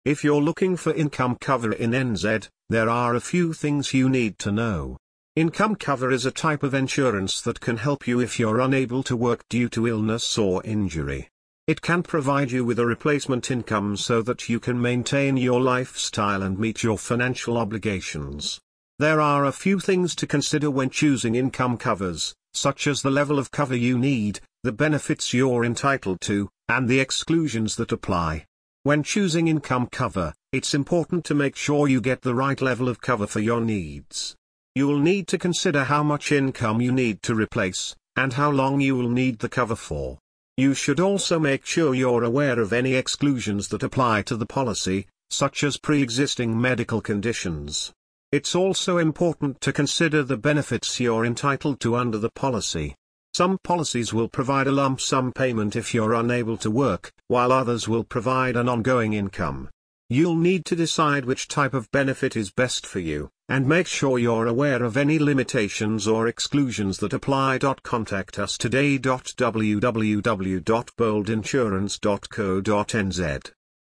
If you're looking for income cover in NZ, there are a few things you need to know. Income cover is a type of insurance that can help you if you're unable to work due to illness or injury. It can provide you with a replacement income so that you can maintain your lifestyle and meet your financial obligations. There are a few things to consider when choosing income covers, such as the level of cover you need, the benefits you're entitled to, and the exclusions that apply. When choosing income cover, it's important to make sure you get the right level of cover for your needs. You'll need to consider how much income you need to replace, and how long you will need the cover for. You should also make sure you're aware of any exclusions that apply to the policy, such as pre-existing medical conditions. It's also important to consider the benefits you're entitled to under the policy. Some policies will provide a lump sum payment if you're unable to work, while others will provide an ongoing income. You'll need to decide which type of benefit is best for you, and make sure you're aware of any limitations or exclusions that apply. Contact us today. www.boldinsurance.co.nz